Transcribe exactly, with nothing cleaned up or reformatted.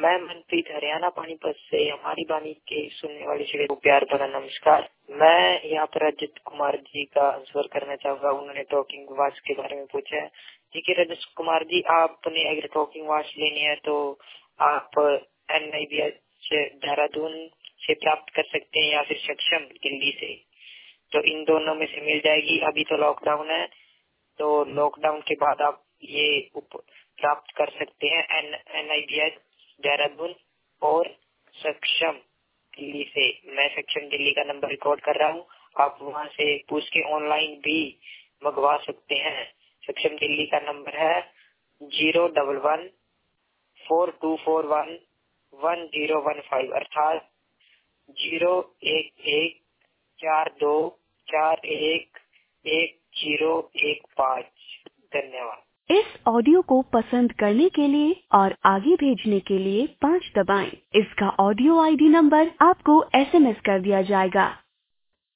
मैं मनप्रीत हरियाणा पानीपत से हमारी बानी के सुनने वाले सभी को प्यार भरा नमस्कार। मैं यहाँ पर रजत कुमार जी का आंसर करना चाहूंगा। उन्होंने टॉकिंग वॉच के बारे में पूछा है। ठीक है रजत कुमार जी, आपने अगर टॉकिंग वॉच लेनी है तो आप N I B H Dehradun से प्राप्त कर सकते हैं या फिर सक्षम दिल्ली से। तो इन दोनों में से मिल जाएगी। अभी तो लॉकडाउन है, तो लॉकडाउन के बाद आप ये प्राप्त कर सकते हैं N N I B H Dehradun और सक्षम दिल्ली से। मैं सक्षम दिल्ली का नंबर रिकॉर्ड कर रहा हूँ, आप वहाँ से पूछ के ऑनलाइन भी मंगवा सकते हैं। सक्षम दिल्ली का नंबर है zero double one four two four one one zero one five अर्थात जीरो एक एक चार दो चार एक एक जीरो एक पाँच। धन्यवाद। इस ऑडियो को पसंद करने के लिए और आगे भेजने के लिए पाँच दबाएं। इसका ऑडियो आई डी नंबर आपको एस एम एस कर दिया जाएगा।